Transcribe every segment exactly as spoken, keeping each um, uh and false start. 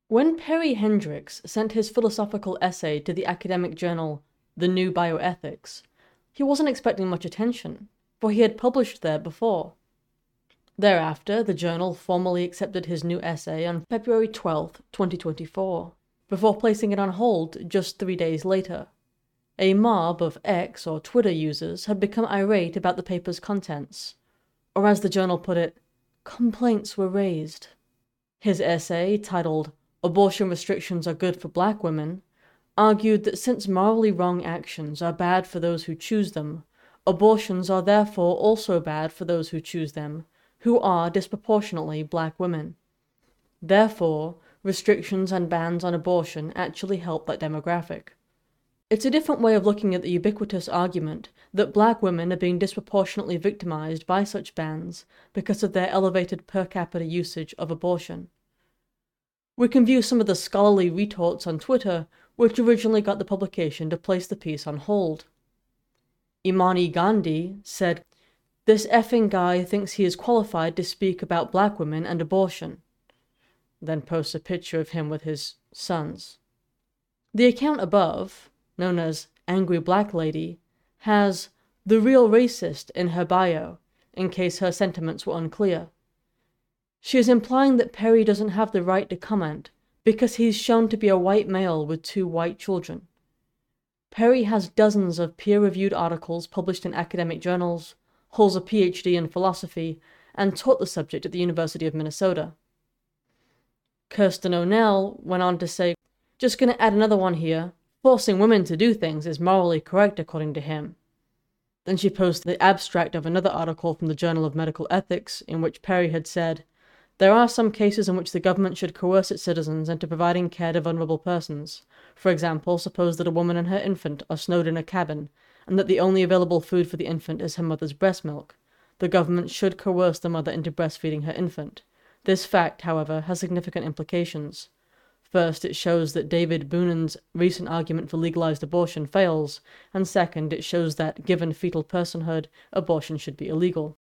When Perry Hendricks sent his philosophical essay to the academic journal The New Bioethics, he wasn't expecting much attention, for he had published there before. Thereafter, the journal formally accepted his new essay on February twelfth, twenty twenty-four, before placing it on hold just three days later. A mob of X or Twitter users had become irate about the paper's contents, or as the journal put it, complaints were raised. His essay, titled Abortion Restrictions Are Good for Black Women, argued that since morally wrong actions are bad for those who choose them, abortions are therefore also bad for those who choose them, who are disproportionately black women. Therefore, restrictions and bans on abortion actually help that demographic. It's a different way of looking at the ubiquitous argument that black women are being disproportionately victimized by such bans because of their elevated per capita usage of abortion. We can view some of the scholarly retorts on Twitter which originally got the publication to place the piece on hold. Imani Gandhi said, "This effing guy thinks he is qualified to speak about black women and abortion," then posts a picture of him with his sons. The account above, known as Angry Black Lady, has "the real racist" in her bio, in case her sentiments were unclear. She is implying that Perry doesn't have the right to comment because he's shown to be a white male with two white children. Perry has dozens of peer-reviewed articles published in academic journals, holds a P H D in philosophy, and taught the subject at the University of Minnesota. Kirsten O'Neill went on to say, "Just gonna add another one here. Forcing women to do things is morally correct according to him." Then she posted the abstract of another article from the Journal of Medical Ethics in which Perry had said, "There are some cases in which the government should coerce its citizens into providing care to vulnerable persons. For example, suppose that a woman and her infant are snowed in a cabin, and that the only available food for the infant is her mother's breast milk. The government should coerce the mother into breastfeeding her infant. This fact, however, has significant implications. First, it shows that David Boonan's recent argument for legalized abortion fails, and second, it shows that, given fetal personhood, abortion should be illegal."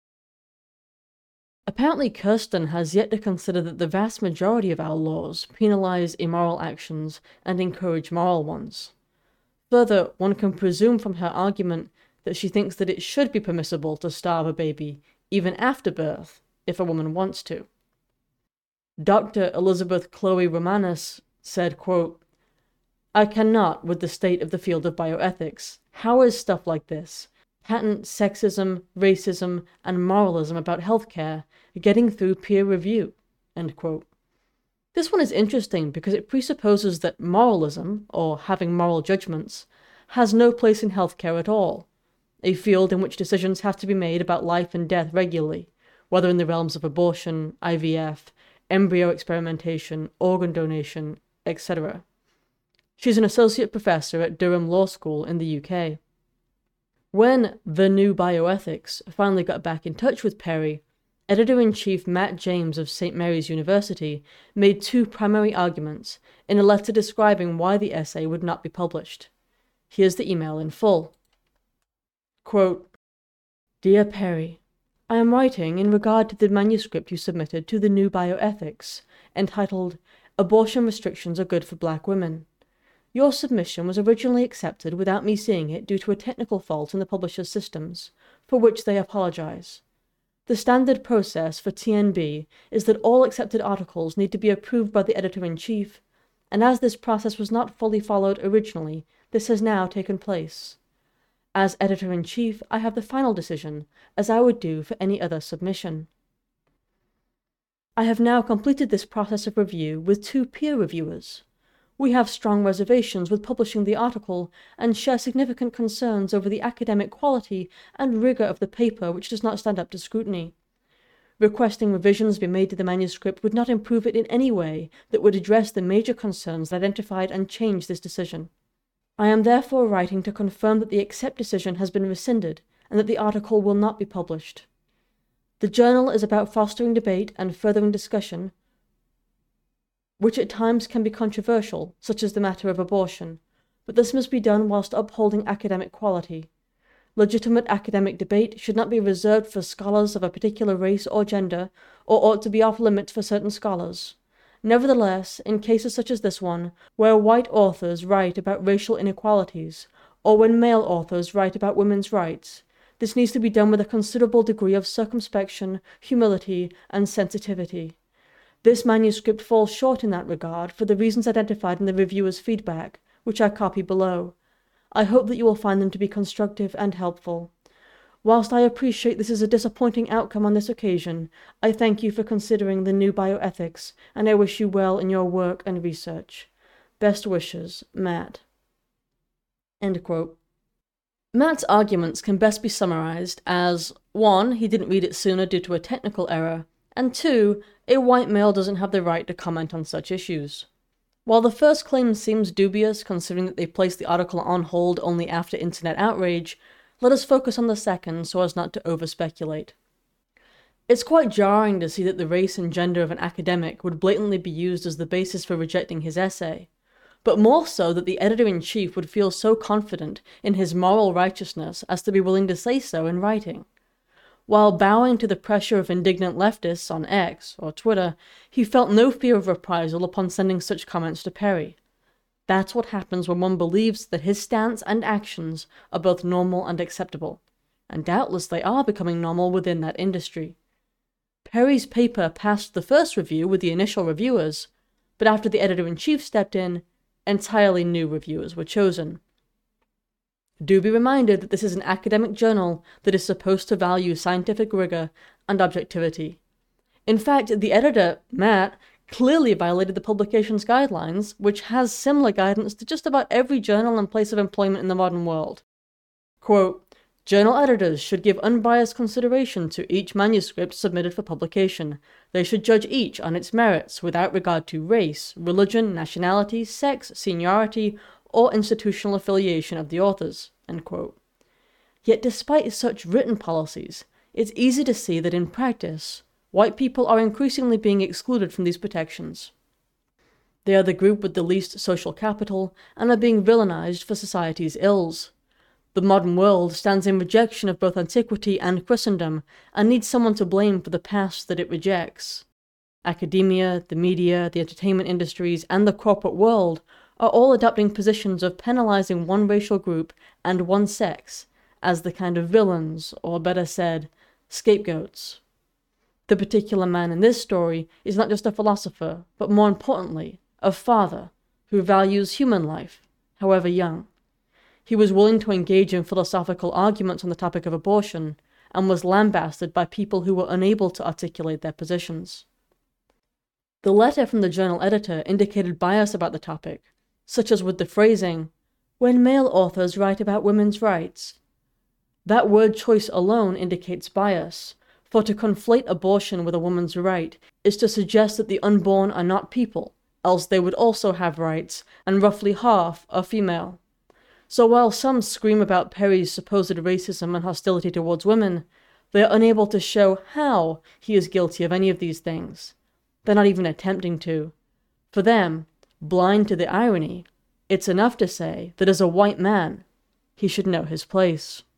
Apparently, Kirsten has yet to consider that the vast majority of our laws penalize immoral actions and encourage moral ones. Further, one can presume from her argument that she thinks that it should be permissible to starve a baby, even after birth, if a woman wants to. Doctor Elizabeth Chloe Romanes said, quote, "I cannot, with the state of the field of bioethics, how is stuff like this, patent sexism, racism, and moralism about healthcare, getting through peer review?" End quote. This one is interesting because it presupposes that moralism, or having moral judgments, has no place in healthcare at all, a field in which decisions have to be made about life and death regularly, whether in the realms of abortion, I V F, embryo experimentation, organ donation, et cetera. She's an associate professor at Durham Law School in the U K. When The New Bioethics finally got back in touch with Perry, Editor-in-Chief Matt James of Saint Mary's University made two primary arguments in a letter describing why the essay would not be published. Here's the email in full. Quote, "Dear Perry, I am writing in regard to the manuscript you submitted to The New Bioethics, entitled Abortion Restrictions Are Good for Black Women. Your submission was originally accepted without me seeing it due to a technical fault in the publisher's systems, for which they apologize. The standard process for T N B is that all accepted articles need to be approved by the editor-in-chief, and as this process was not fully followed originally, this has now taken place. As editor-in-chief, I have the final decision, as I would do for any other submission. I have now completed this process of review with two peer reviewers. We have strong reservations with publishing the article and share significant concerns over the academic quality and rigor of the paper, which does not stand up to scrutiny. Requesting revisions be made to the manuscript would not improve it in any way that would address the major concerns identified and change this decision. I am therefore writing to confirm that the accept decision has been rescinded and that the article will not be published. The journal is about fostering debate and furthering discussion, which at times can be controversial, such as the matter of abortion, but this must be done whilst upholding academic quality. Legitimate academic debate should not be reserved for scholars of a particular race or gender, or ought to be off limits for certain scholars. Nevertheless, in cases such as this one, where white authors write about racial inequalities, or when male authors write about women's rights, this needs to be done with a considerable degree of circumspection, humility, and sensitivity. This manuscript falls short in that regard for the reasons identified in the reviewer's feedback, which I copy below. I hope that you will find them to be constructive and helpful. Whilst I appreciate this is a disappointing outcome on this occasion, I thank you for considering the new bioethics, and I wish you well in your work and research. Best wishes, Matt. End quote. Matt's arguments can best be summarized as one. He didn't read it sooner due to a technical error, and two. A white male doesn't have the right to comment on such issues. While the first claim seems dubious, considering that they placed the article on hold only after internet outrage, let us focus on the second so as not to over-speculate. It's quite jarring to see that the race and gender of an academic would blatantly be used as the basis for rejecting his essay, but more so that the editor-in-chief would feel so confident in his moral righteousness as to be willing to say so in writing. While bowing to the pressure of indignant leftists on X, or Twitter, he felt no fear of reprisal upon sending such comments to Perry. That's what happens when one believes that his stance and actions are both normal and acceptable, and doubtless they are becoming normal within that industry. Perry's paper passed the first review with the initial reviewers, but after the editor-in-chief stepped in, entirely new reviewers were chosen. Do be reminded that this is an academic journal that is supposed to value scientific rigor and objectivity. In fact, the editor, Matt, clearly violated the publication's guidelines, which has similar guidance to just about every journal and place of employment in the modern world. Quote, "Journal editors should give unbiased consideration to each manuscript submitted for publication. They should judge each on its merits without regard to race, religion, nationality, sex, seniority, or institutional affiliation of the authors." End quote. Yet despite such written policies, it's easy to see that in practice, white people are increasingly being excluded from these protections. They are the group with the least social capital and are being villainized for society's ills. The modern world stands in rejection of both antiquity and Christendom and needs someone to blame for the past that it rejects. Academia, the media, the entertainment industries, and the corporate world are all adopting positions of penalizing one racial group and one sex as the kind of villains, or better said, scapegoats. The particular man in this story is not just a philosopher, but more importantly, a father who values human life, however young. He was willing to engage in philosophical arguments on the topic of abortion, and was lambasted by people who were unable to articulate their positions. The letter from the journal editor indicated bias about the topic, such as with the phrasing, "when male authors write about women's rights." That word choice alone indicates bias, for to conflate abortion with a woman's right is to suggest that the unborn are not people, else they would also have rights, and roughly half are female. So while some scream about Perry's supposed racism and hostility towards women, they are unable to show how he is guilty of any of these things. They're not even attempting to. For them, blind to the irony, it's enough to say that as a white man, he should know his place.